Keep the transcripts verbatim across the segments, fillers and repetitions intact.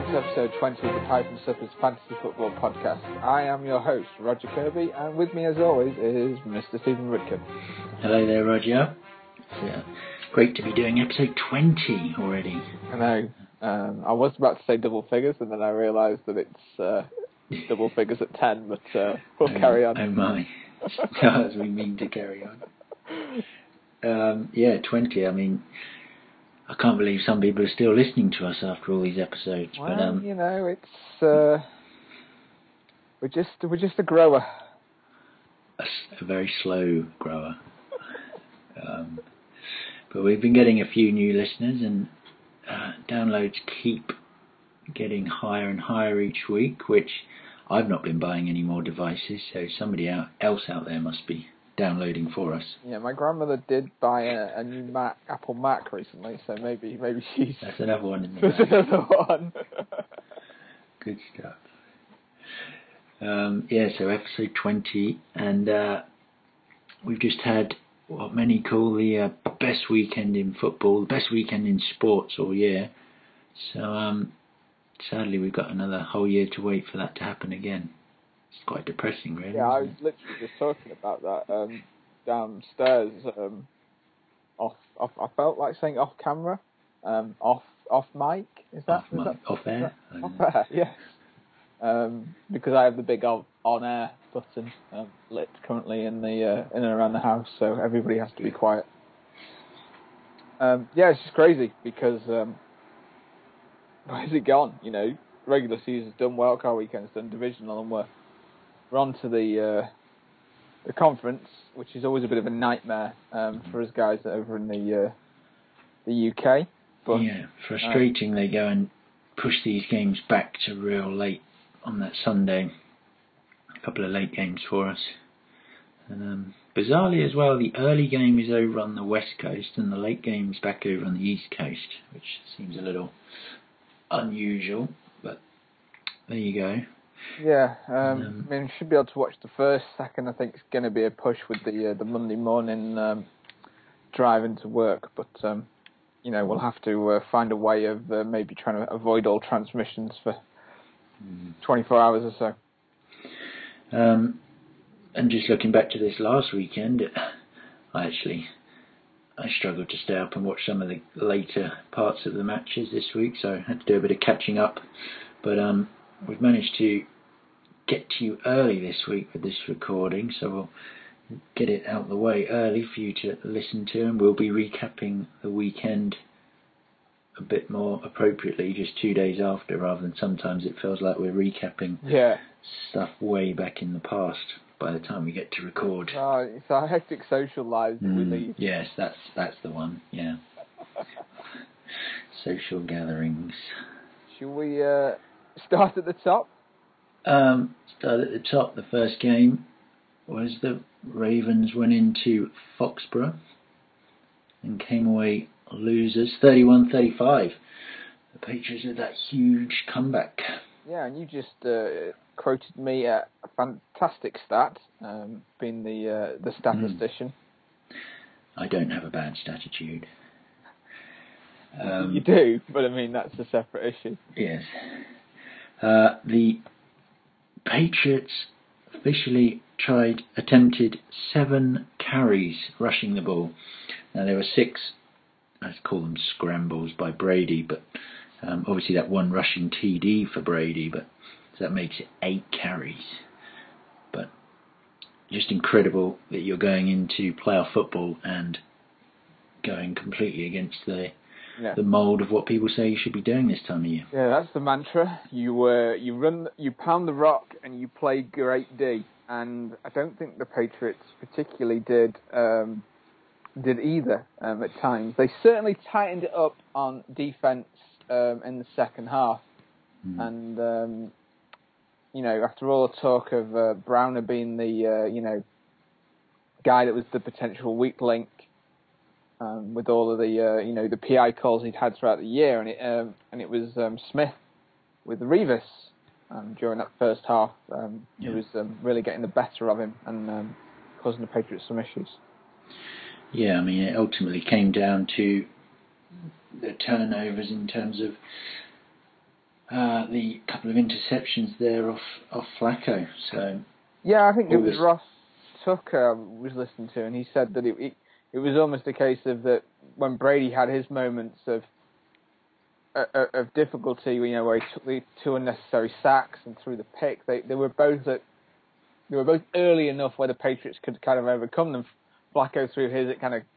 to episode twenty of the Pipe and Sippers Fantasy Football Podcast. I am your host, Roger Kirby, and with me as always is Mister Stephen Ridkin. Hello there, Roger. It's uh, great to be doing episode twenty already. I know. Um, I was about to say double figures, and then I realised that it's uh, double figures at ten, but uh, we'll oh, carry on. Oh my. As we mean to carry on. Um, yeah, twenty. I mean, I can't believe some people are still listening to us after all these episodes. Well, but um, you know, it's uh, we're just we're just a grower, a, a very slow grower. um, but we've been getting a few new listeners, and uh, downloads keep getting higher and higher each week. Which I've not been buying any more devices, so somebody out, else out there must be downloading for us. Yeah, my grandmother did buy a, a new Mac, Apple Mac recently, so maybe maybe she's... That's another one in the That's another one. Good stuff. Um, yeah, so episode twenty, and uh, we've just had what many call the uh, best weekend in football, the best weekend in sports all year. So um, sadly we've got another whole year to wait for that to happen again. It's quite depressing, really. Yeah, I was it? literally just talking about that um, downstairs. Um, off, off, I felt like saying off camera, um, off, off mic. Is that off, is mic, that, off air? Is that, off air, yes. Um, because I have the big on, on air button um, lit currently in the uh, in and around the house, so everybody has to be quiet. Um, yeah, it's just crazy because um, where's it gone? You know, regular season's done, wildcard weekend's done, divisional, and we're we're on to the uh, the conference, which is always a bit of a nightmare um, for us guys over in the uh, the U K. But, yeah, frustrating. Uh, they go and push these games back to real late on that Sunday. A couple of late games for us. And um, bizarrely as well, the early game is over on the west coast and the late game's back over on the east coast, which seems a little unusual, but there you go. Yeah, um, um, I mean, we should be able to watch the first, second. I think it's going to be a push with the uh, the Monday morning um, drive into work, but um, you know, we'll have to uh, find a way of uh, maybe trying to avoid all transmissions for mm. twenty-four hours or so. Um, and just looking back to this last weekend, I actually I struggled to stay up and watch some of the later parts of the matches this week, so I had to do a bit of catching up. But um, we've managed to get to you early this week with this recording, so we'll get it out the way early for you to listen to, and we'll be recapping the weekend a bit more appropriately just two days after, rather than sometimes it feels like we're recapping yeah. stuff way back in the past by the time we get to record. Oh, it's our hectic social lives that mm, we lead. Yes, that's that's the one, yeah. Social gatherings. Shall we uh, start at the top? Um, start at the top. The first game was the Ravens went into Foxborough and came away losers, thirty-one thirty-five. The Patriots had that huge comeback. Yeah, and you just uh, quoted me a fantastic stat, um, being the uh, the statistician. Mm. I don't have a bad statitude. Um, you do, but I mean, that's a separate issue. Yes. Uh, the Patriots officially tried, attempted seven carries rushing the ball. Now there were six, I'd call them scrambles by Brady, but um, obviously that one rushing T D for Brady, but so that makes it eight carries. But just incredible that you're going into playoff football and going completely against the yeah. the mould of what people say you should be doing this time of year. Yeah, that's the mantra. You uh, you run, you pound the rock, and you play great D. And I don't think the Patriots particularly did um, did either um, at times. They certainly tightened it up on defense um, in the second half. Mm. And um, you know, after all the talk of uh, Browner being the uh, you know guy that was the potential weak link. Um, with all of the uh, you know the P I calls he'd had throughout the year, and it um, and it was um, Smith with Revis um, during that first half um, yeah. who was um, really getting the better of him and um, causing the Patriots some issues. Yeah, I mean it ultimately came down to the turnovers in terms of uh, the couple of interceptions there off off Flacco. So yeah, I think it was August. Ross Tucker I was listening to, and he said that it, it it was almost a case of that when Brady had his moments of of, of difficulty, you know, where he took the two unnecessary sacks and threw the pick. They they were both at they were both early enough where the Patriots could kind of overcome them. Flacco threw his at kind of,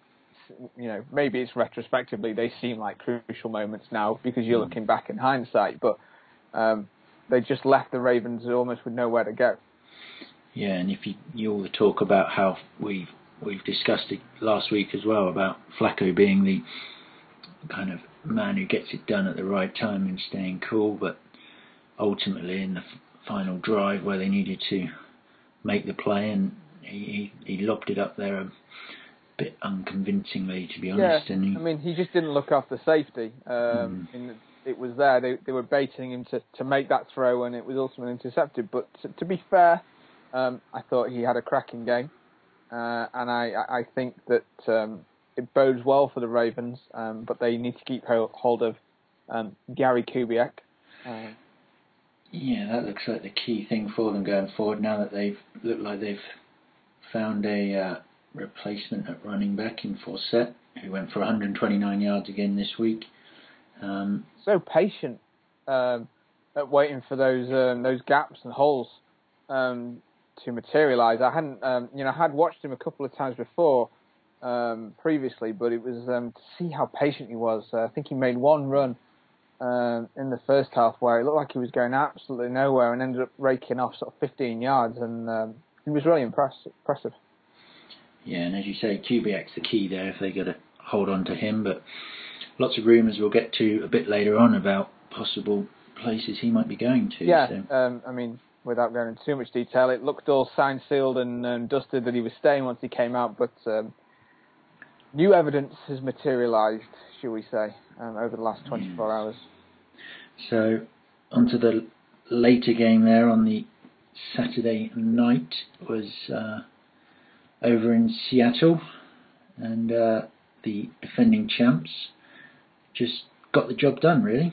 you know, maybe it's retrospectively they seem like crucial moments now because you're looking back in hindsight, but um, they just left the Ravens almost with nowhere to go. Yeah, and if you you all talk about how we've we've discussed it last week as well about Flacco being the kind of man who gets it done at the right time and staying cool, but ultimately in the f- final drive where they needed to make the play, and he, he, he lobbed it up there a bit unconvincingly, to be honest. Yeah, and he, I mean, he just didn't look after safety. Um, mm. in it was there. They they were baiting him to, to make that throw, and it was ultimately intercepted. But to, to be fair, um, I thought he had a cracking game, uh, and I, I think that um, it bodes well for the Ravens. Um, but they need to keep hold of um, Gary Kubiak. Um, yeah, that looks like the key thing for them going forward. Now that they've looked like they've found a uh, replacement at running back in Forsett, who went for one hundred twenty-nine yards again this week. Um, so patient um, at waiting for those um, those gaps and holes um, to materialise. I hadn't, um, you know, I had watched him a couple of times before um, previously, but it was um, to see how patient he was. Uh, I think he made one run um, in the first half where it looked like he was going absolutely nowhere and ended up raking off sort of fifteen yards, and um, he was really impress- impressive. Yeah, and as you say, Kubiak's the key there if they got to hold on to him, but lots of rumours we'll get to a bit later on about possible places he might be going to. Yeah, so. um, I mean, without going into too much detail, it looked all signed, sealed and um, dusted that he was staying once he came out, but um, new evidence has materialised, shall we say, um, over the last twenty-four yes. hours. So, onto the later game there on the Saturday night was uh, over in Seattle, and uh, the defending champs just got the job done, really.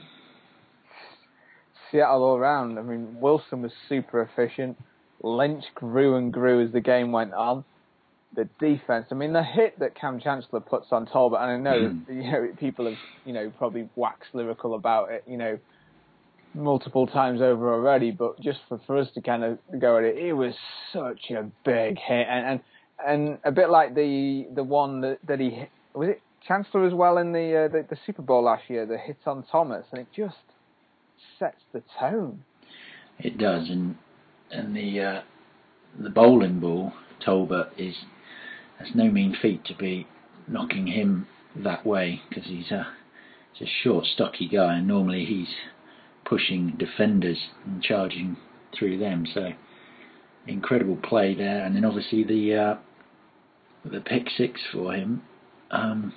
Seattle all round. I mean, Wilson was super efficient. Lynch grew and grew as the game went on. The defense, I mean, the hit that Cam Chancellor puts on Tolbert, and I know that, you know, people have, you know, probably waxed lyrical about it, you know, multiple times over already, but just for, for us to kind of go at it, it was such a big hit, and and, and a bit like the the one that, that he hit, was it Chancellor as well in the, uh, the the Super Bowl last year, the hit on Thomas, and it just sets the tone. It does, and and the uh, the bowling ball, Tolbert, is that's no mean feat to be knocking him that way, because he's a he's a short, stocky guy, and normally he's pushing defenders and charging through them. So incredible play there, and then obviously the uh, the pick six for him, um,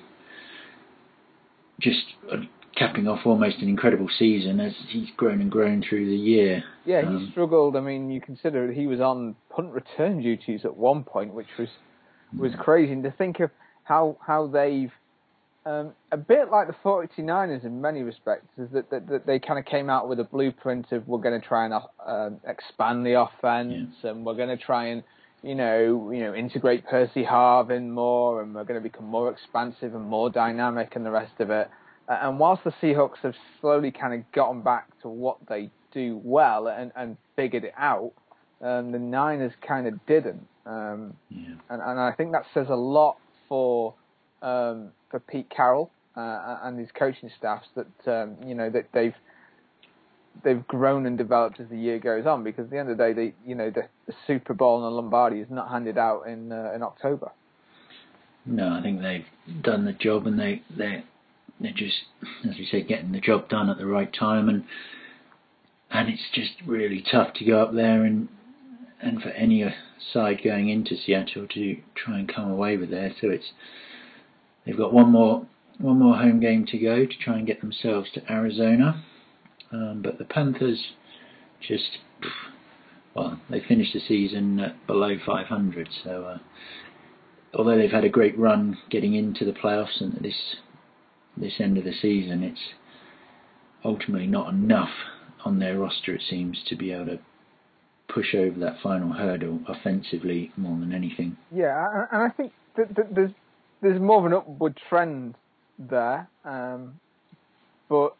just uh, capping off almost an incredible season as he's grown and grown through the year. Yeah, he um, struggled. I mean, you consider he was on punt return duties at one point, which was was crazy. And to think of how how they've Um, a bit like the forty-niners in many respects, is that, that, that they kind of came out with a blueprint of we're going to try and uh, expand the offense, yeah. and we're going to try and you know you know integrate Percy Harvin more, and we're going to become more expansive and more dynamic and the rest of it. Uh, and whilst the Seahawks have slowly kind of gotten back to what they do well and, and figured it out, um, the Niners kind of didn't. Um, yeah. and, and I think that says a lot for. Um, for Pete Carroll uh, and his coaching staffs that um, you know that they've they've grown and developed as the year goes on, because at the end of the day, the you know the, the Super Bowl and the Lombardi is not handed out in uh, in October. No, I think they've done the job, and they they they're just, as we say, getting the job done at the right time, and and it's just really tough to go up there and and for any side going into Seattle to try and come away with there. So it's they've got one more one more home game to go to try and get themselves to Arizona. Um, but the Panthers just, well, they finished the season at below five hundred. So uh, although they've had a great run getting into the playoffs and this this end of the season, it's ultimately not enough on their roster, it seems, to be able to push over that final hurdle offensively more than anything. Yeah, and I think that, that there's there's more of an upward trend there, um, but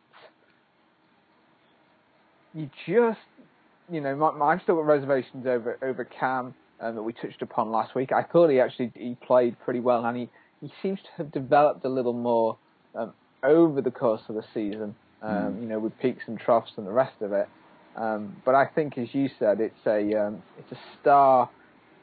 you just, you know, my, my, I've still got reservations over over Cam um, that we touched upon last week. I thought he actually he played pretty well, and he, he seems to have developed a little more um, over the course of the season. Um, mm. You know, with peaks and troughs and the rest of it. Um, but I think, as you said, it's a um, it's a star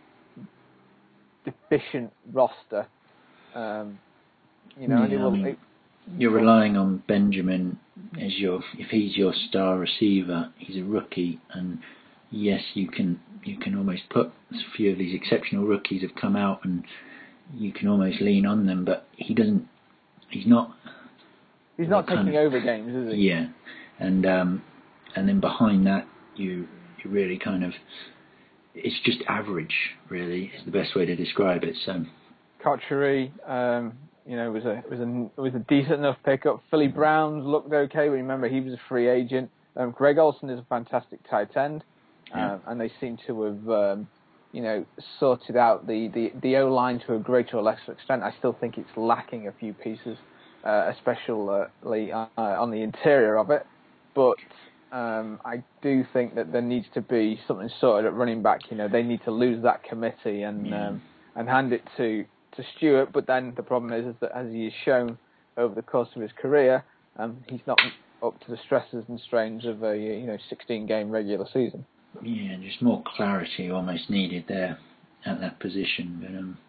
deficient roster. Um, you know, yeah, and it will. I mean, it, you're relying on Benjamin as your if he's your star receiver. He's a rookie, and yes, you can you can almost put a few of these exceptional rookies have come out, and you can almost lean on them. But he doesn't. He's not. He's not taking of, over games, is he? Yeah, and um, and then behind that, you you really kind of. It's just average, really, is the best way to describe it. So, Cotchery, um, you know, was a was a was a decent enough pickup. Philly Browns looked okay, but remember he was a free agent. Um, Greg Olsen is a fantastic tight end, yeah. um, and they seem to have, um, you know, sorted out the, the, the O line to a greater or lesser extent. I still think it's lacking a few pieces, uh, especially uh, on the interior of it, but. Um, I do think that there needs to be something sorted at running back. You know, they need to lose that committee and yeah. um, and hand it to, to Stewart. But then the problem is, is that as he has shown over the course of his career, um, he's not up to the stresses and strains of a you know sixteen game regular season. Yeah, just more clarity almost needed there at that position. But um,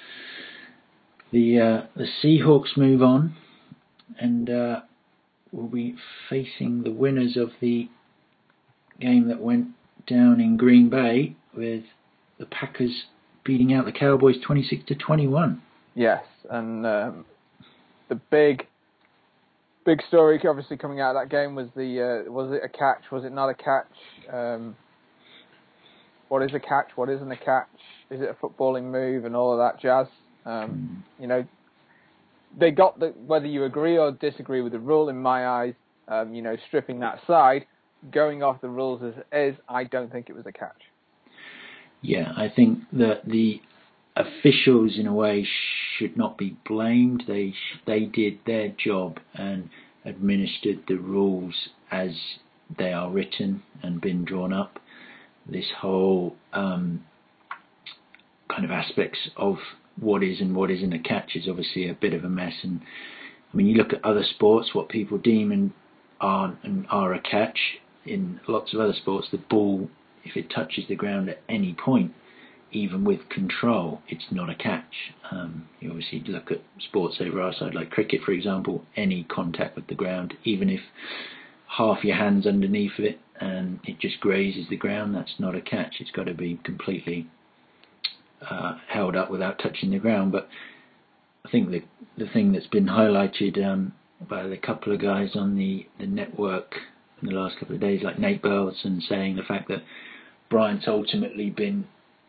the uh, the Seahawks move on, and. Uh, We'll be facing the winners of the game that went down in Green Bay with the Packers beating out the Cowboys twenty-six to twenty-one. Yes, and um, the big, big story obviously coming out of that game was the uh, was it a catch? Was it not a catch? Um, what is a catch? What isn't a catch? Is it a footballing move and all of that jazz? Um, mm. You know. They got the, whether you agree or disagree with the rule, in my eyes, um, you know, stripping that aside, going off the rules as is, I don't think it was a catch. Yeah, I think that the officials, in a way, should not be blamed. They they did their job and administered the rules as they are written and been drawn up. This whole um, kind of aspects of what is and what isn't a catch is obviously a bit of a mess. And I mean, you look at other sports, what people deem and are and are a catch. In lots of other sports, the ball, if it touches the ground at any point, even with control, it's not a catch. Um, you obviously look at sports over our side, like cricket, for example. Any contact with the ground, even if half your hand's underneath it and it just grazes the ground, that's not a catch. It's got to be completely Uh, held up without touching the ground. But I think the the thing that's been highlighted um, by a couple of guys on the, the network in the last couple of days, like Nate Burleson, saying the fact that Bryant's ultimately been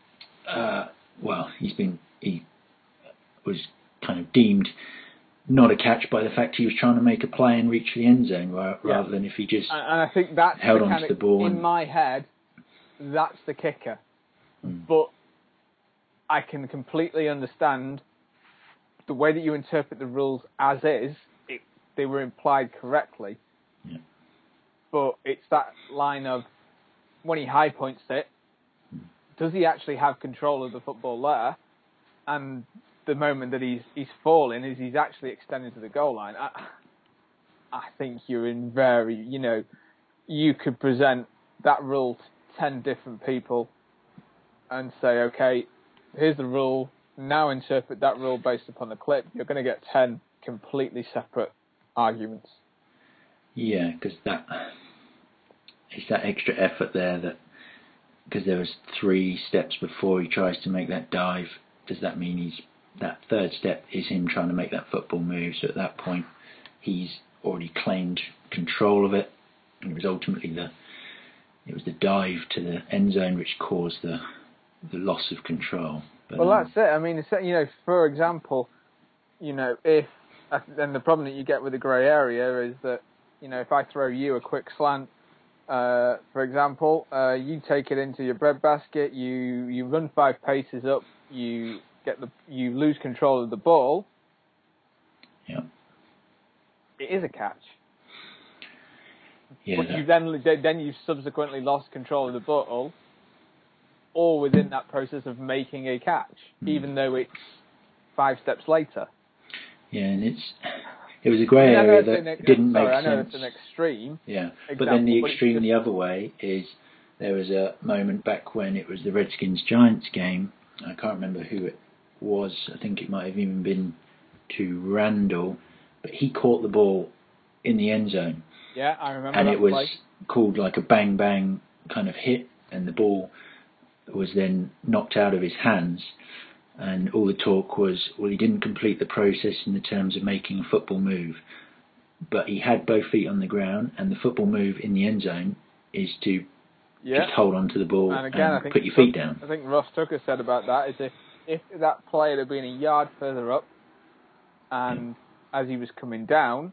uh, well, he's been he was kind of deemed not a catch by the fact he was trying to make a play and reach the end zone, rather yeah. than if he just and I think that's held the onto kind the ball. In and, my head, that's the kicker. Mm. But I can completely understand the way that you interpret the rules as is. It, they were implied correctly. Yeah. But it's that line of, when he high points it, does he actually have control of the football there? And the moment that he's he's falling is he's actually extending to the goal line. I, I think you're in very, you know, you could present that rule to ten different people and say, okay, here's the rule, now interpret that rule based upon the clip. You're going to get ten completely separate arguments. Yeah, because that it's that extra effort there that because there was three steps before he tries to make that dive. Does that mean he's that third step is him trying to make that football move? So at that point, he's already claimed control of it, and it was ultimately the it was the dive to the end zone which caused the the loss of control. But, well, um, that's it. I mean, it's, you know, for example, you know, if then the problem that you get with the grey area is that You know, if I throw you a quick slant, uh, for example, uh, you take it into your breadbasket, you you run five paces up, you get the you lose control of the ball. Yeah. It is a catch. Yeah. But That... you then then you've subsequently lost control of the ball, or within that process of making a catch, mm. even though it's five steps later. Yeah, and it's it was a grey I mean, area that an, didn't sorry, make I know sense. it's an extreme. Yeah, example, but then the but extreme just... the other way is there was a moment back when it was the Redskins Giants game. I can't remember who it was. I think it might have even been to Randall, but he caught the ball in the end zone. Yeah, I remember. And that it was play. called like a bang bang kind of hit, and the ball was then knocked out of his hands. And all the talk was, well, he didn't complete the process in the terms of making a football move, but he had both feet on the ground, and the football move in the end zone is to yeah. just hold on to the ball and, again, and I think put your feet down. I think Ross Tucker said about that is if, if that play had been a yard further up, and yeah. as he was coming down,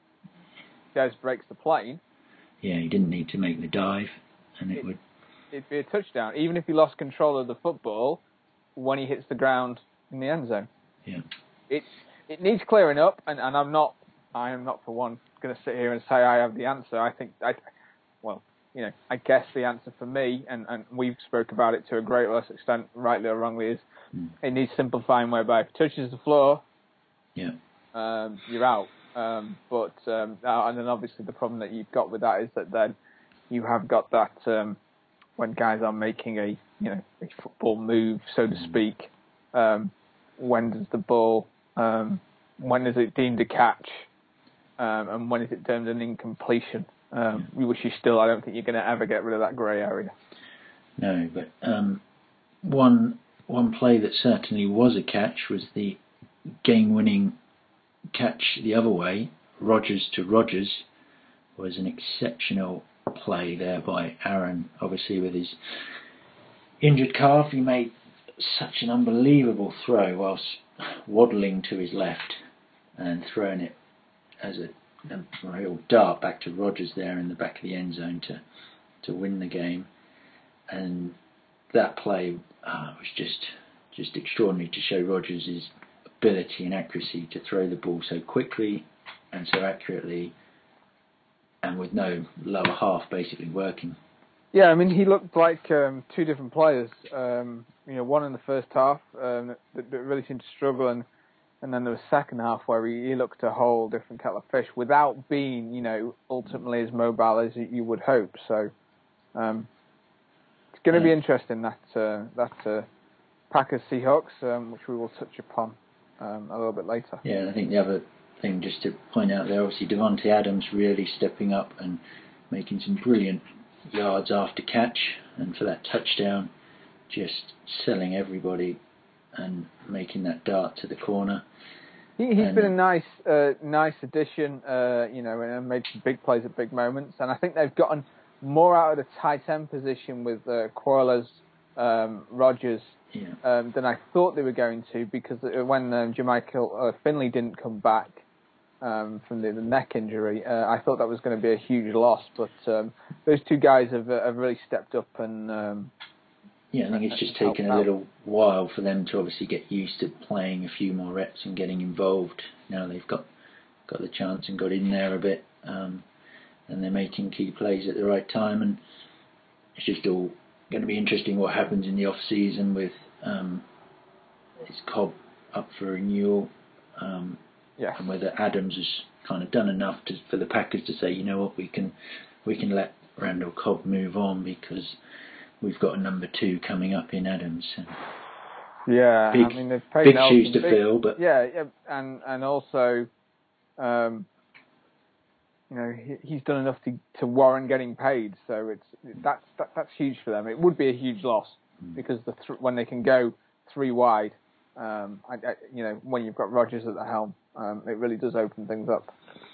Des breaks the plane. Yeah, he didn't need to make the dive, and it, it would... It'd be a touchdown, even if he lost control of the football when he hits the ground in the end zone. Yeah. It it needs clearing up, and, and I'm not I am not for one going to sit here and say I have the answer. I think I well, you know, I guess the answer for me, and, and we've spoke about it to a great less extent, rightly or wrongly, is mm. it needs simplifying whereby if it touches the floor, yeah, um, you're out. Um, but um, and then obviously the problem that you've got with that is that then you have got that um, when guys are making a you know a football move, so to speak, um, when does the ball, um, when is it deemed a catch, um, and when is it termed an incompletion? Um, yeah. Which you still, I don't think you're going to ever get rid of that grey area. No, but um, one one play that certainly was a catch was the game-winning catch the other way, Rodgers to Rodgers, was an exceptional play there by Aaron. Obviously, with his injured calf, he made such an unbelievable throw whilst waddling to his left and throwing it as a, a real dart back to Rodgers there in the back of the end zone to to win the game. And that play uh, was just just extraordinary to show Rodgers' ability and accuracy to throw the ball so quickly and so accurately, and with no lower half basically working. Yeah, I mean, he looked like um, two different players. Um, you know, one in the first half um, that, that really seemed to struggle, and, and then there was second half where he, he looked a whole different kettle of fish without being, you know, ultimately as mobile as you would hope. So um, it's going to yeah. be interesting, that uh, that uh, Packers Seahawks, um, which we will touch upon um, a little bit later. Yeah, and I think the other thing just to point out there, obviously Davante Adams really stepping up and making some brilliant yards after catch, and for that touchdown, just selling everybody and making that dart to the corner. He, he's and, been a nice, uh, nice addition, uh, you know, and made some big plays at big moments. And I think they've gotten more out of the tight end position with uh, Quarles, um, Rodgers, yeah. um, than I thought they were going to, because when um, Jermichael uh, Finley didn't come back um, from the, the neck injury, uh, I thought that was going to be a huge loss. But um, those two guys have, uh, have really stepped up and. Um, Yeah, I think it's just taken a little while for them to obviously get used to playing a few more reps and getting involved. Now they've got got the chance and got in there a bit, um, and they're making key plays at the right time. And it's just all going to be interesting what happens in the off season with um, is Cobb up for renewal, um, yes. and whether Adams has kind of done enough to, for the Packers to say, you know what, we can we can let Randall Cobb move on because we've got a number two coming up in Adams. And yeah, big, I mean they've paid big Nelson, shoes to big, fill, but yeah, yeah, and and also, um, you know, he, he's done enough to, to warrant getting paid. So it's that's that, that's huge for them. It would be a huge loss mm. because the th- when they can go three wide, um, I, I, you know, when you've got Rodgers at the helm, um, it really does open things up.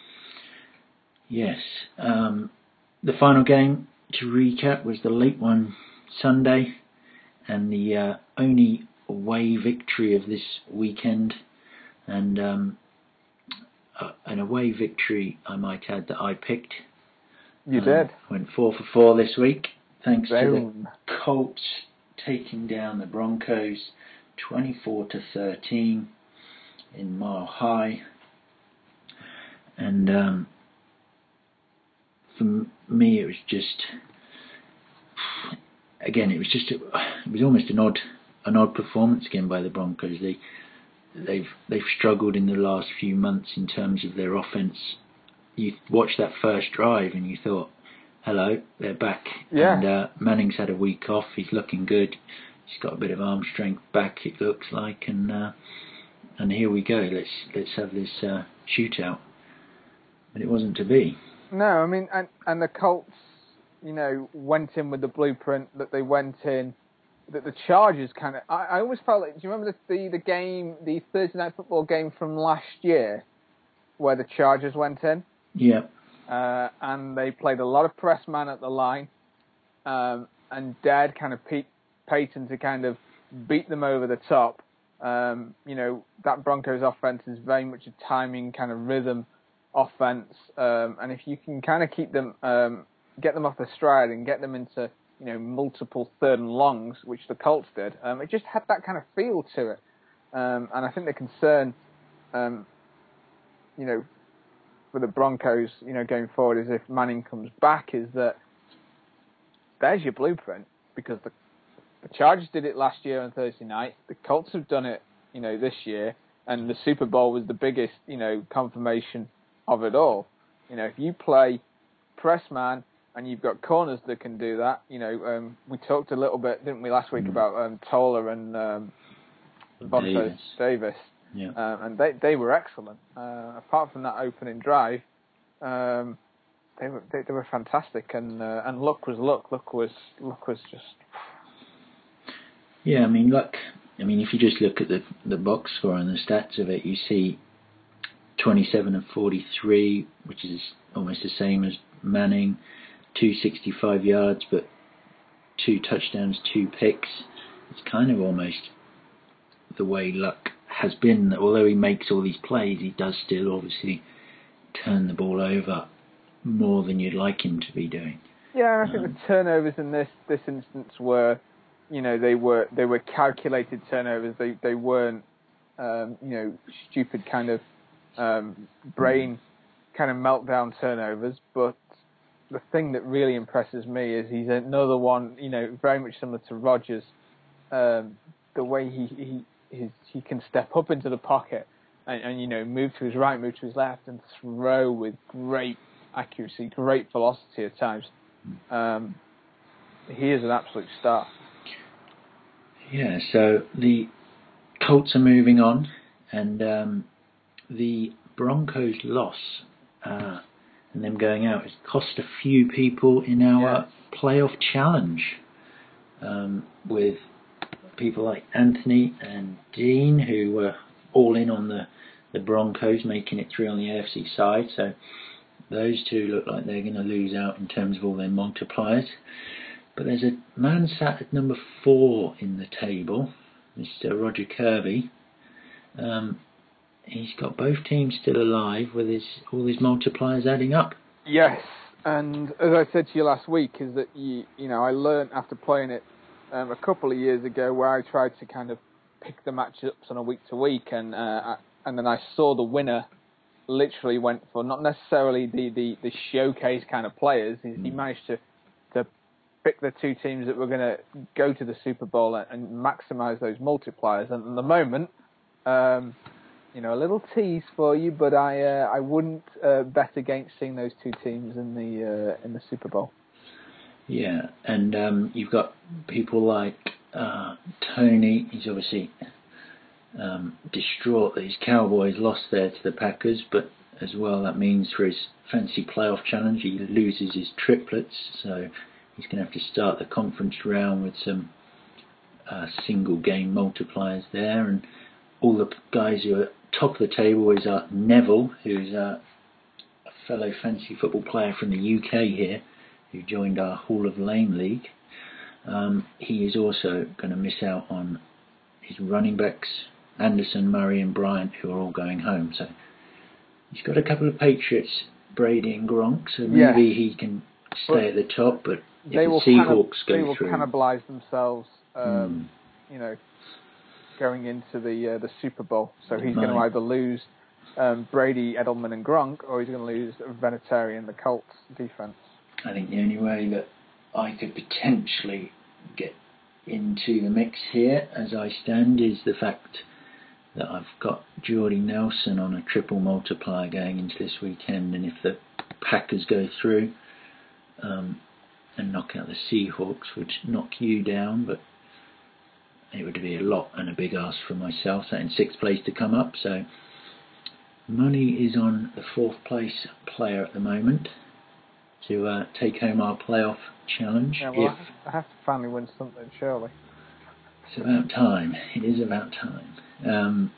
Yes, um, the final game to recap was the late one Sunday, and the uh, only away victory of this weekend. And um, uh, an away victory, I might add, that I picked. You um, did. Went four for four this week, thanks Boom. to the Colts taking down the Broncos twenty-four to thirteen in Mile High. And um, for me, it was just, again, it was just, a, it was almost an odd, an odd performance again by the Broncos. They, they've, they've struggled in the last few months in terms of their offense. You watched that first drive and you thought, hello, they're back. Yeah. And uh, Manning's had a week off. He's looking good. He's got a bit of arm strength back, it looks like, and uh, and here we go. Let's let's have this uh, shootout. But it wasn't to be. No, I mean, and and the Colts, you know, went in with the blueprint that they went in. That the Chargers kind of, I, I always felt like, do you remember the, the the game, the Thursday night football game from last year, where the Chargers went in? Yeah. Uh, and they played a lot of press man at the line, um, and dared kind of Pete Peyton to kind of beat them over the top. Um, you know, that Broncos offense is very much a timing kind of rhythm offense, um, and if you can kind of keep them, um, get them off the stride and get them into, you know, multiple third and longs, which the Colts did, um, it just had that kind of feel to it. Um, and I think the concern, um, you know, for the Broncos, you know, going forward is if Manning comes back, is that there's your blueprint, because the, the Chargers did it last year on Thursday night. The Colts have done it, you know, this year, and the Super Bowl was the biggest, you know, confirmation of it all. You know, if you play press man and you've got corners that can do that, you know, um, we talked a little bit, didn't we, last week about um, Toller and um, Vontae Davis. Davis. Yeah. Um, and they, they were excellent. Uh, apart from that opening drive, um, they were they, they were fantastic. And uh, and luck was luck. Luck was luck was just. Yeah, I mean, look. I mean, if you just look at the the box score and the stats of it, you see twenty-seven and forty-three, which is almost the same as Manning, two hundred sixty-five yards, but two touchdowns, two picks. It's kind of almost the way Luck has been. Although he makes all these plays, he does still obviously turn the ball over more than you'd like him to be doing. Yeah, I think Um, the turnovers in this this instance were, you know, they were they were calculated turnovers. They they weren't, um, you know, stupid kind of um, brain kind of meltdown turnovers. But the thing that really impresses me is he's another one, you know, very much similar to Rodgers. Um, the way he he his, he can step up into the pocket and, and you know move to his right, move to his left, and throw with great accuracy, great velocity at times. Um, he is an absolute star. Yeah, so the Colts are moving on, and um, the Broncos' loss uh, and them going out has cost a few people in our Yes. playoff challenge, um, with people like Anthony and Dean, who were all in on the, the Broncos making it through on the A F C side. So those two look like they're going to lose out in terms of all their multipliers. But there's a man sat at number four in the table, Mister Roger Kirby. Um, he's got both teams still alive with his all his multipliers adding up. Yes, and as I said to you last week, is that you you know I learned after playing it um, a couple of years ago, where I tried to kind of pick the matchups on a week to week, and uh, and then I saw the winner literally went for not necessarily the, the, the showcase kind of players. He, he managed to to pick the two teams that were going to go to the Super Bowl and, and maximise those multipliers. And at the moment, um, you know, a little tease for you, but I uh, I wouldn't uh, bet against seeing those two teams in the uh, in the Super Bowl. Yeah, and um, you've got people like uh, Tony. He's obviously um, distraught that his Cowboys lost there to the Packers, but as well that means for his fancy playoff challenge he loses his triplets, so he's going to have to start the conference round with some uh, single game multipliers there. And all the guys who are top of the table is uh, Neville, who's uh, a fellow fantasy football player from the U K here, who joined our Hall of Lame League. Um, he is also going to miss out on his running backs, Anderson, Murray and Bryant, who are all going home. So he's got a couple of Patriots, Brady and Gronk, so maybe yeah. he can stay but at the top. But if they the will Seahawks cannib- go they will through, cannibalise themselves. Um, mm. You know, going into the uh, the Super Bowl, so They he's might. going to either lose um, Brady, Edelman, and Gronk, or he's going to lose Vinatieri and the Colts defense. I think the only way that I could potentially get into the mix here, as I stand, is the fact that I've got Jordy Nelson on a triple multiplier going into this weekend, and if the Packers go through um, and knock out the Seahawks, which knock you down, but it would be a lot and a big ask for myself, so in sixth place to come up. So money is on the fourth place player at the moment to uh, take home our playoff challenge. Yeah, well, if I have to finally win something, surely. It's about time. It is about time. Um,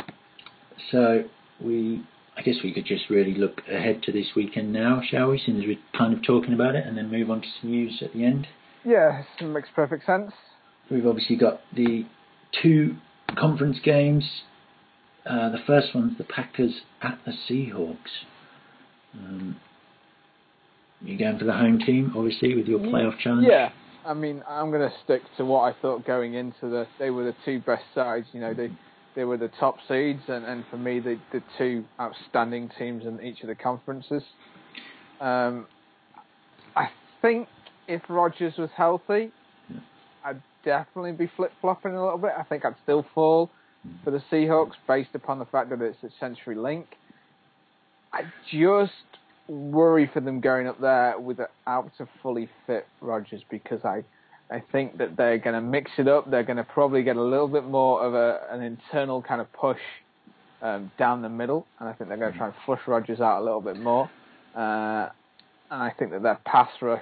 so we, I guess we could just really look ahead to this weekend now, shall we? Since we're kind of talking about it, and then move on to some news at the end. Yeah, it makes perfect sense. We've obviously got the two conference games. Uh, the first one's the Packers at the Seahawks. Um, you're going for the home team, obviously, with your playoff challenge? Yeah. I mean, I'm going to stick to what I thought going into the... They were the two best sides. You know, they they were the top seeds, and, and for me, the, the two outstanding teams in each of the conferences. Um, I think if Rodgers was healthy, yeah. I'd definitely be flip-flopping a little bit. I think I'd still fall for the Seahawks based upon the fact that it's a CenturyLink. I just worry for them going up there without a fully fit Rodgers, because I, I think that they're going to mix it up. They're going to probably get a little bit more of a, an internal kind of push um, down the middle, and I think they're going to try and flush Rodgers out a little bit more. Uh, and I think that their pass rush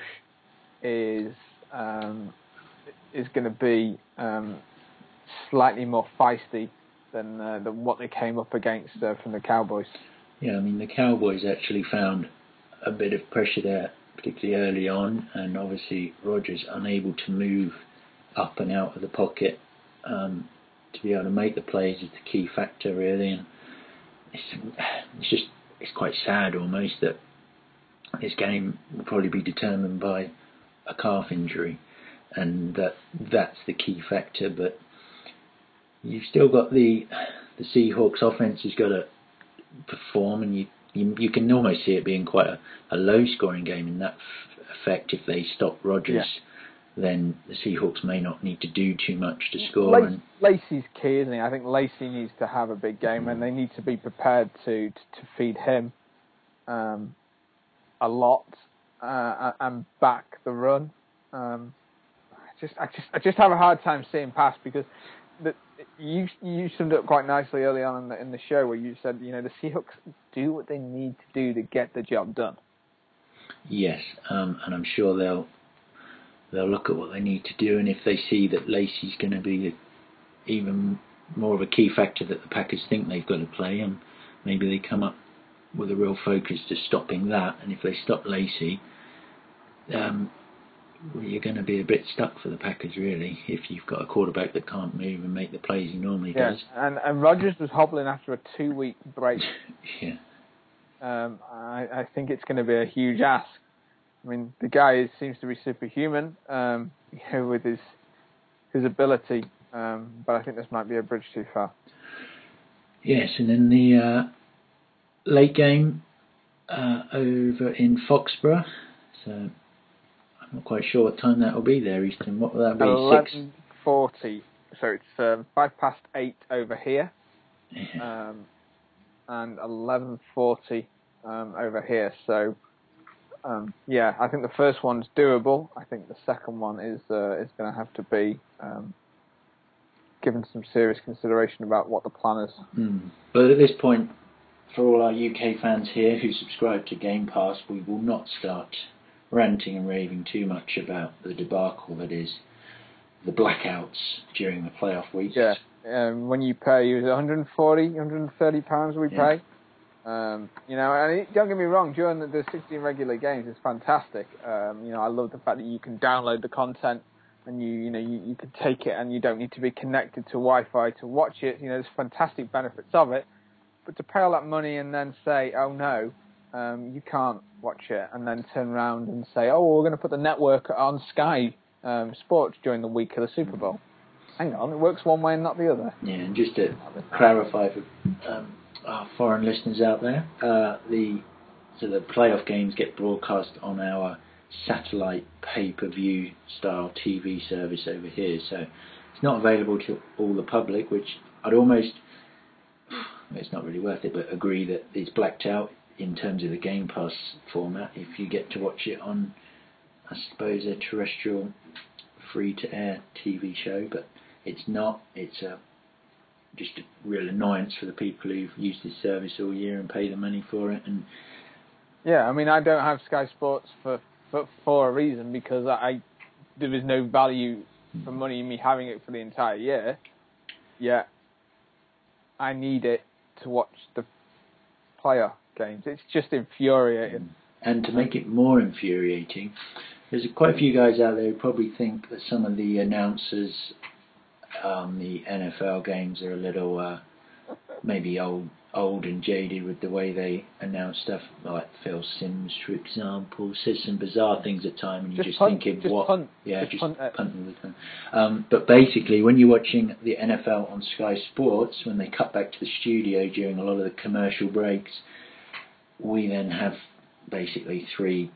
is um, is going to be um, slightly more feisty than uh, than what they came up against uh, from the Cowboys. Yeah, I mean, the Cowboys actually found a bit of pressure there, particularly early on, and obviously Rodgers unable to move up and out of the pocket um, to be able to make the plays is the key factor, really. And it's, it's just it's quite sad almost that this game will probably be determined by a calf injury, and that that's the key factor. But you've still got the the Seahawks offense has got to perform, and you, you you can almost see it being quite a, a low scoring game in that f- effect. If they stop Rodgers, yeah. then the Seahawks may not need to do too much to score. Lace, and Lacey's key, isn't he? I think Lacey needs to have a big game, and they need to be prepared to to, to feed him um, a lot uh, and back the run. Um, I just I just I just have a hard time seeing past, because the, you you summed up quite nicely early on in the, in the show where you said, you know, the Seahawks do what they need to do to get the job done. Yes, um, and I'm sure they'll they'll look at what they need to do, and if they see that Lacey's going to be a, even more of a key factor that the Packers think they've got to play, and maybe they come up with a real focus to stopping that. And if they stop Lacey, um, well, you're going to be a bit stuck for the Packers, really, if you've got a quarterback that can't move and make the plays he normally yeah. does. And and Rodgers was hobbling after a two-week break. yeah. Um, I, I think it's going to be a huge ask. I mean, the guy is, seems to be superhuman, um, you know, with his his ability, um, but I think this might be a bridge too far. Yes, and then the uh, late game uh, over in Foxborough. So I'm not quite sure what time that will be there, Easton. What will that be? eleven forty. So it's um, five past eight over here, yeah. um, and eleven forty um, over here. So um, yeah, I think the first one's doable. I think the second one is uh, is going to have to be um, given some serious consideration about what the plan is. Mm. But at this point, for all our U K fans here who subscribe to Game Pass, we will not start ranting and raving too much about the debacle that is the blackouts during the playoff weeks. Yeah, um, when you pay, it was one hundred forty, one hundred thirty pounds we yeah. pay. Um, you know, and it, don't get me wrong, during the, the sixteen regular games, it's fantastic. Um, you know, I love the fact that you can download the content and you, you know, you, you can take it and you don't need to be connected to Wi-Fi to watch it. You know, there's fantastic benefits of it. but to pay all that money and then say, oh no, um, you can't watch it, and then turn around and say, oh, we're going to put the network on Sky um, Sports during the week of the Super Bowl. Hang on, it works one way and not the other. Yeah, and just to clarify for um, our foreign listeners out there, uh, the so the playoff games get broadcast on our satellite pay-per-view style T V service over here, so it's not available to all the public, which I'd almost, it's not really worth it, but agree that it's blacked out in terms of the Game Pass format if you get to watch it on, I suppose, a terrestrial free-to-air T V show, but it's not. It's a, just a real annoyance for the people who've used this service all year and pay the money for it. And yeah, I mean, I don't have Sky Sports for for, for a reason, because I there is no value for money in me having it for the entire year. Yet I need it to watch the player games. It's just infuriating. And to make it more infuriating, there's quite a few guys out there who probably think that some of the announcers on the N F L games are a little uh, maybe old old and jaded with the way they announce stuff. Like Phil Simms, for example, says some bizarre things at times, and you're just, just punt, thinking, just what? Punt, yeah, just, just punt, punt all the time. Um, but basically, when you're watching the N F L on Sky Sports, when they cut back to the studio during a lot of the commercial breaks, we then have basically three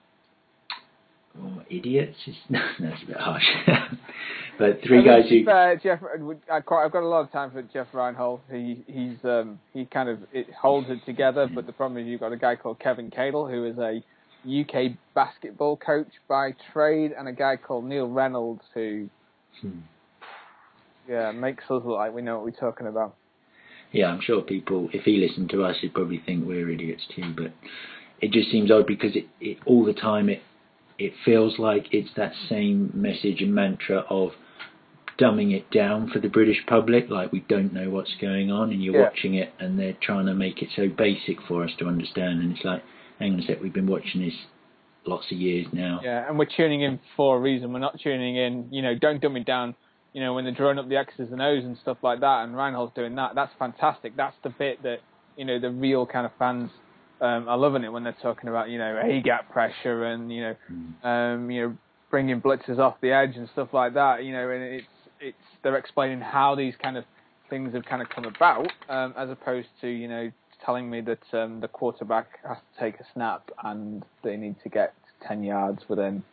oh, idiots. It's, no, that's a bit harsh. But three I mean, guys who uh, Jeff, I quite, I've got a lot of time for Jeff Reinhold. He he's um, he kind of it holds it together, but the problem is you've got a guy called Kevin Cadle, who is a U K basketball coach by trade, and a guy called Neil Reynolds, who hmm. yeah makes us look like we know what we're talking about. Yeah, I'm sure people, if he listened to us, he'd probably think we're idiots too. But it just seems odd because it, it all the time it it feels like it's that same message and mantra of dumbing it down for the British public, like we don't know what's going on, and you're yeah. watching it and they're trying to make it so basic for us to understand, and it's like, hang on a sec, we've been watching this lots of years now. Yeah, and we're tuning in for a reason. We're not tuning in, you know, don't dumb it down, you know, when they're drawing up the X's and O's and stuff like that, and Reinhold's doing that. That's fantastic. That's the bit that, you know, the real kind of fans um, are loving it when they're talking about, you know, A-gap pressure and, you know, mm. um, you know, bringing blitzers off the edge and stuff like that, you know, and it's, it's they're explaining how these kind of things have kind of come about, um, as opposed to, you know, telling me that um, the quarterback has to take a snap and they need to get ten yards within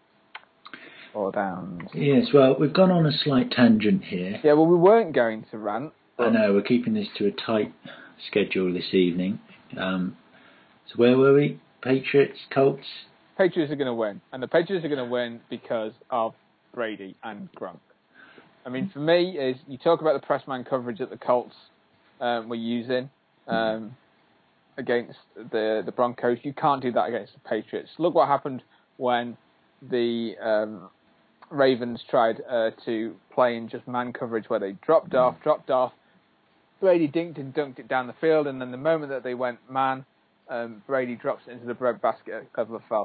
four downs. Yes, well, we've gone on a slight tangent here. Yeah, well, we weren't going to rant. I know, we're keeping this to a tight schedule this evening. Um, so where were we? Patriots, Colts? Patriots are going to win. And the Patriots are going to win because of Brady and Gronk. I mean, for me, is you talk about the press man coverage that the Colts um, were using um, against the the Broncos. You can't do that against the Patriots. Look what happened when the um, Ravens tried uh, to play in just man coverage, where they dropped off, dropped off. Brady dinked and dunked it down the field, and then the moment that they went man, um, Brady drops it into the breadbasket of LaFell.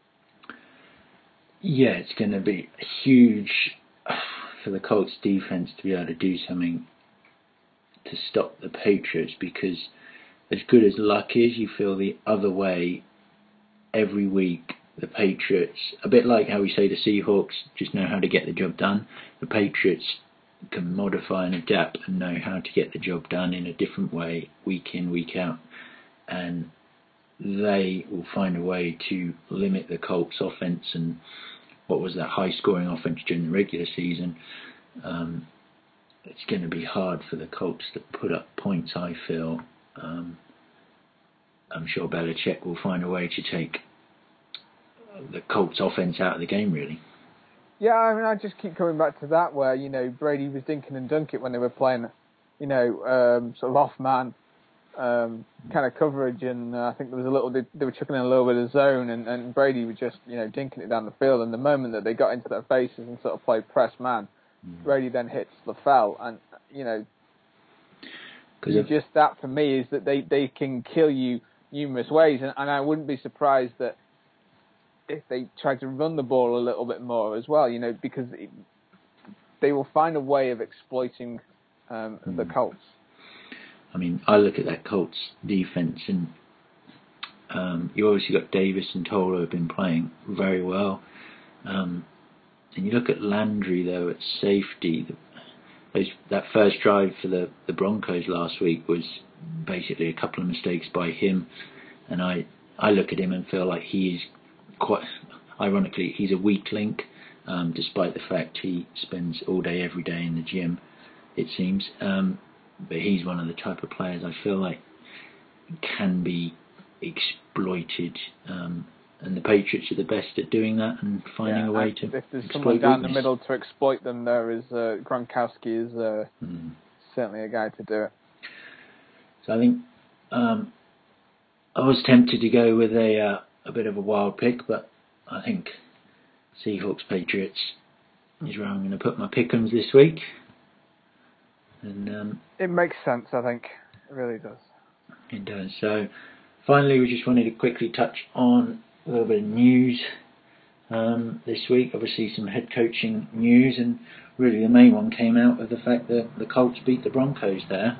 Yeah, it's going to be huge for the Colts defense to be able to do something to stop the Patriots, because as good as luck is, you feel the other way every week. The Patriots, a bit like how we say the Seahawks just know how to get the job done, the Patriots can modify and adapt and know how to get the job done in a different way week in, week out, and they will find a way to limit the Colts offense. And what was that high scoring offense during the regular season? Um, it's going to be hard for the Colts to put up points, I feel. Um, I'm sure Belichick will find a way to take the Colts offense out of the game, really. Yeah, I mean, I just keep coming back to that, where, you know, Brady was dinking and dunking when they were playing, you know, um, sort of off-man um, kind of coverage, and uh, I think there was a little, they, they were chucking in a little bit of zone, and, and Brady was just, you know, dinking it down the field, and the moment that they got into their faces and sort of played press man, mm. Brady then hits LaFell, and, you know, you just, that for me is that they, they can kill you numerous ways, and, and I wouldn't be surprised that if they try to run the ball a little bit more as well, you know, because it, they will find a way of exploiting um, mm. the Colts. I mean, I look at that Colts defense, and um, you obviously got Davis and Tola who have been playing very well. Um, and you look at Landry though at safety. Those, that first drive for the, the Broncos last week was basically a couple of mistakes by him, and I I look at him and feel like he is quite ironically he's a weak link, um, despite the fact he spends all day every day in the gym, it seems. Um, but he's one of the type of players I feel like can be exploited. Um, and the Patriots are the best at doing that and finding yeah, a way and to if there's exploit someone down weakness. the middle to exploit them, there is uh, Gronkowski is uh, Mm. certainly a guy to do it. So I think um, I was tempted to go with a uh, a bit of a wild pick, but I think Seahawks Patriots is where I'm going to put my pick'ems this week. And um, it makes sense, I think. It really does. It does. So finally, we just wanted to quickly touch on a little bit of news um, this week. Obviously, some head coaching news, and really the main one came out of the fact that the Colts beat the Broncos there.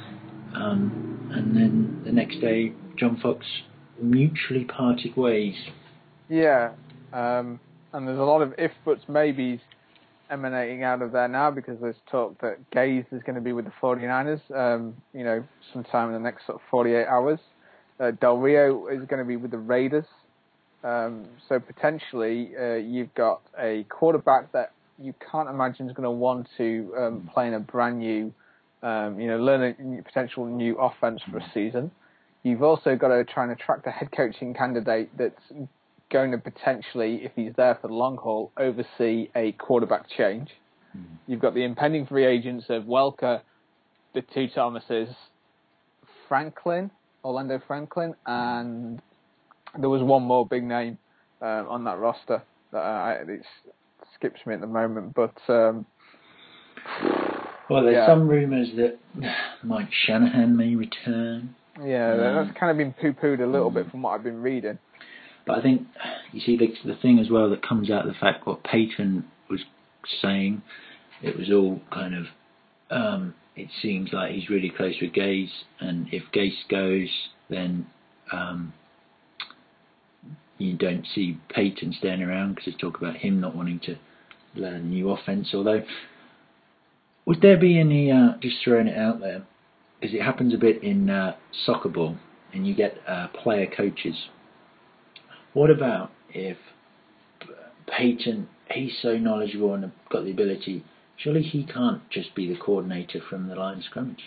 Um, and then the next day, John Fox mutually parted ways. Yeah, um, and there's a lot of if, buts, maybes emanating out of there now, because there's talk that Gaze is going to be with the 49ers, um, you know, sometime in the next sort of forty-eight hours. Uh, Del Rio is going to be with the Raiders. Um, so potentially uh, you've got a quarterback that you can't imagine is going to want to um, play in a brand new, um, you know, learn a potential new offense for a season. You've also got to try and attract a head coaching candidate that's going to potentially, if he's there for the long haul, oversee a quarterback change. Mm. You've got the impending free agents of Welker, the two Thomases, Franklin, Orlando Franklin, and there was one more big name uh, on that roster that uh, it skips me at the moment. But um, well, there's yeah. some rumours that Mike Shanahan may return. Yeah, um, that's kind of been poo-pooed a little mm. bit from what I've been reading. But I think, you see, the, the thing as well that comes out of the fact what Peyton was saying, it was all kind of, um, it seems like he's really close with Gase, and if Gase goes, then um, you don't see Peyton staying around, because there's talk about him not wanting to learn a new offense. Although, would there be any, uh, just throwing it out there, because it happens a bit in uh, soccer ball, and you get uh, player coaches. What about if Peyton, he's so knowledgeable and got the ability, surely he can't just be the coordinator from the line of scrimmage?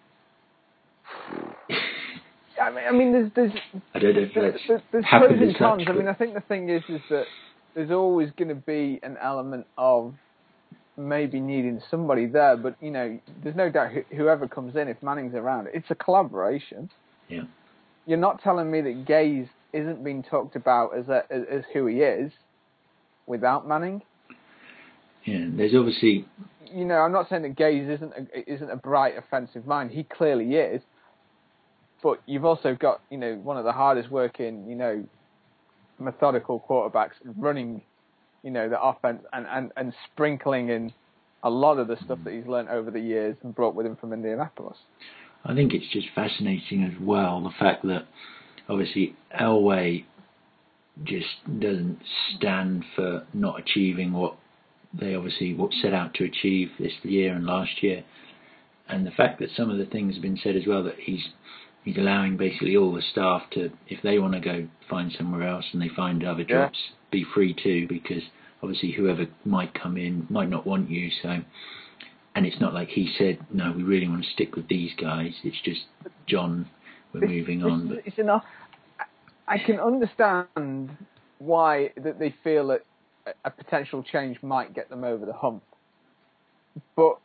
I mean, I mean, there's, there's, I don't know if there's, that's there's happened pros and as cons. such, I mean, I think the thing is, is that there's always going to be an element of maybe needing somebody there, but you know, there's no doubt wh- whoever comes in, if Manning's around, it's a collaboration. Yeah. You're not telling me that Gaze isn't being talked about as a, as, as who he is without Manning. Yeah, there's obviously. You know, I'm not saying that Gaze isn't a, isn't a bright offensive mind. He clearly is. But you've also got, you know, one of the hardest working, you know, methodical quarterbacks running, you know, the offense and, and, and sprinkling in a lot of the stuff that he's learned over the years and brought with him from Indianapolis. I think it's just fascinating as well, the fact that obviously Elway just doesn't stand for not achieving what they obviously what set out to achieve this year and last year. And the fact that some of the things have been said as well, that he's he's allowing basically all the staff to, if they want to go find somewhere else and they find other jobs, yeah. be free too, because obviously whoever might come in might not want you. So, and it's not like he said, no, we really want to stick with these guys. It's just, John, we're this, moving this on. Is, but it's enough. I can understand why that they feel that a potential change might get them over the hump, but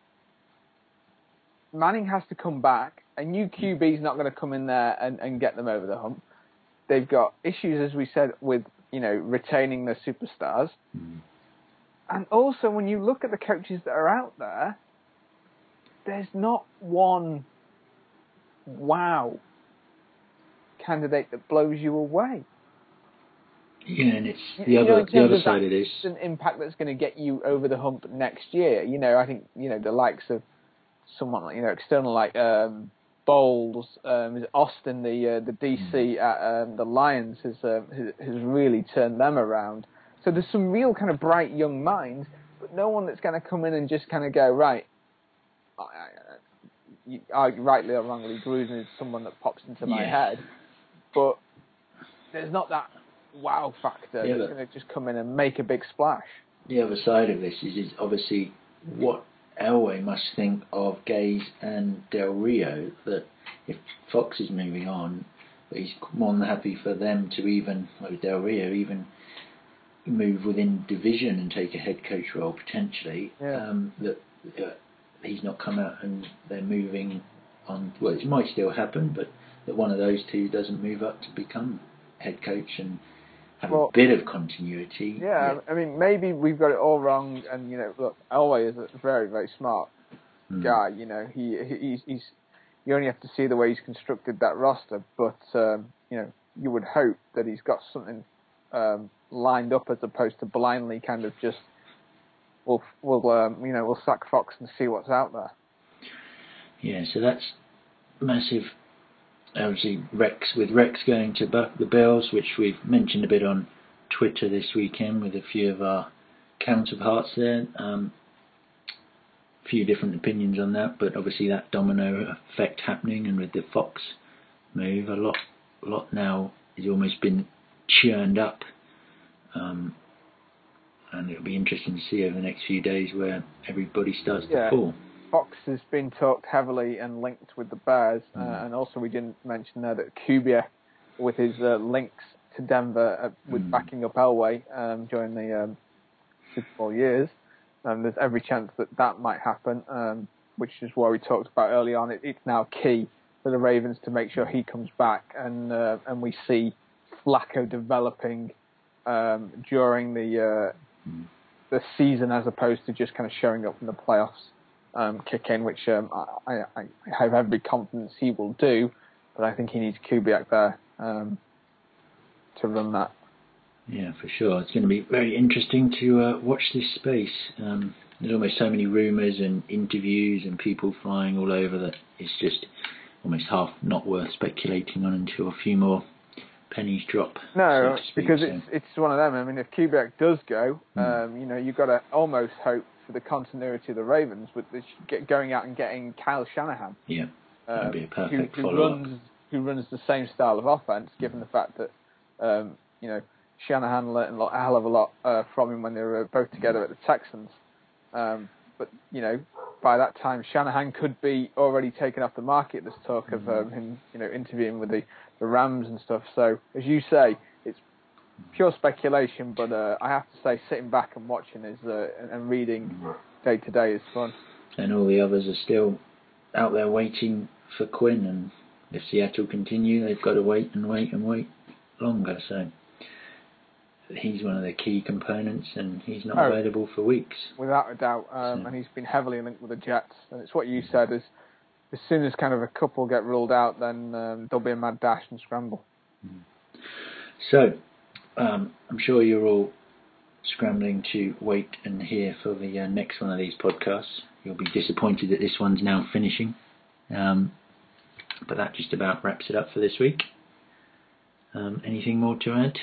Manning has to come back. A new Q B is not going to come in there and, and get them over the hump. They've got issues, as we said, with, you know, retaining their superstars. Mm. And also, when you look at the coaches that are out there, there's not one wow candidate that blows you away. Yeah, and it's the you other know, the other side of this. It's an impact that's going to get you over the hump next year. You know, I think, you know, the likes of someone like, you know, external like um, Bowles, um, Austin, the uh, the D C at um, the Lions has, uh, has has really turned them around. So there's some real kind of bright young minds, but no one that's going to come in and just kind of go, right, I, I, you, I, rightly or wrongly, Gruden is someone that pops into my yeah. head, but there's not that wow factor yeah, that's going to just come in and make a big splash. The other side of this is, is obviously what Elway must think of Gaze and Del Rio, that if Fox is moving on, but he's more than happy for them to even, like Del Rio, even move within division and take a head coach role potentially, yeah. um, that uh, he's not come out and they're moving on. Well, it might still happen, but that one of those two doesn't move up to become head coach and have well, a bit of continuity. Yeah, yeah, I mean, maybe we've got it all wrong, and, you know, look, Elway is a very, very smart mm. guy, you know, he he's, he's, you only have to see the way he's constructed that roster, but, um, you know, you would hope that he's got something um, lined up as opposed to blindly kind of just, we'll, we'll um, you know, we'll sack Fox and see what's out there. Yeah, so that's massive. Obviously, Rex with Rex going to the Bills, which we've mentioned a bit on Twitter this weekend with a few of our counterparts there. Um, a few different opinions on that, but obviously that domino effect happening, and with the Fox move, a lot, a lot now has almost been churned up, um, and it'll be interesting to see over the next few days where everybody starts yeah. to fall. Fox has been talked heavily and linked with the Bears, mm. uh, and also we didn't mention there that Kubiak, with his uh, links to Denver, uh, with mm. backing up Elway um, during the um, Super Bowl years, um, there's every chance that that might happen, um, which is why we talked about early on. It, it's now key for the Ravens to make sure he comes back, and uh, and we see Flacco developing um, during the uh, mm. the season, as opposed to just kind of showing up in the playoffs. Um, kick in, which um, I, I, I have every confidence he will do, but I think he needs Kubiak there um, to run that. Yeah, for sure. It's going to be very interesting to uh, watch this space. Um, there's almost so many rumours and interviews and people flying all over that it's just almost half not worth speculating on until a few more pennies drop. No, so to speak, because so. it's it's one of them. I mean, if Kubiak does go, mm. um, you know, you've got to almost hope for the continuity of the Ravens with the get, going out and getting Kyle Shanahan. Yeah, that'd um, be a perfect who, who follow-up. runs who runs the same style of offense, given the fact that um, you know Shanahan learned a hell of a lot uh, from him when they were both together at the Texans. Um, but you know, by that time, Shanahan could be already taken off the market. There's talk of um, him, you know, interviewing with the, the Rams and stuff. So, as you say, it's pure speculation. But uh, I have to say, sitting back and watching is uh, and reading day to day is fun. And all the others are still out there waiting for Quinn. And if Seattle continue, they've got to wait and wait and wait longer. So he's one of the key components, and he's not oh, available for weeks. Without a doubt, um, so. And he's been heavily linked with the Jets. And it's what you said, is as soon as kind of a couple get ruled out, then um, there'll be a mad dash and scramble. So, um, I'm sure you're all scrambling to wait and hear for the uh, next one of these podcasts. You'll be disappointed that this one's now finishing. Um, but that just about wraps it up for this week. Um, anything more to add?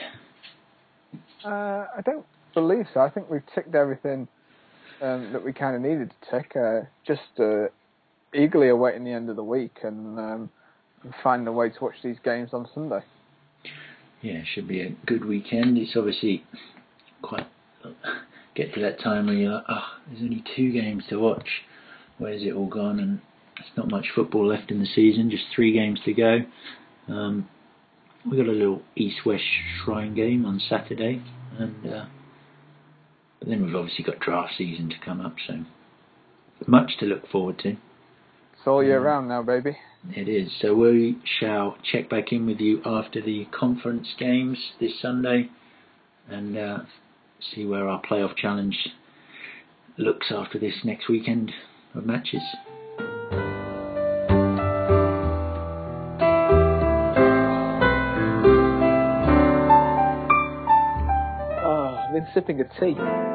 Uh, I don't believe so. I think we've ticked everything um, that we kind of needed to tick. Uh, just uh, eagerly awaiting the end of the week and, um, and finding a way to watch these games on Sunday. Yeah, it should be a good weekend. It's obviously quite get to that time where you're like, oh, there's only two games to watch. Where's it all gone? And there's not much football left in the season. Just three games to go. Um, we got a little East-West Shrine game on Saturday, and uh, but then we've obviously got draft season to come up, so much to look forward to. It's all year um, round now, baby. It is. So we shall check back in with you after the conference games this Sunday, and uh, see where our playoff challenge looks after this next weekend of matches. Been sipping a tea.